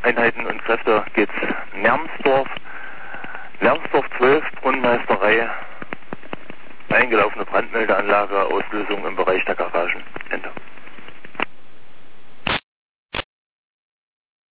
Einheiten und Kräfte geht's Nermsdorf 12, Brunnenmeisterei, eingelaufene Brandmeldeanlage, Auslösung im Bereich der Garagen. Ende.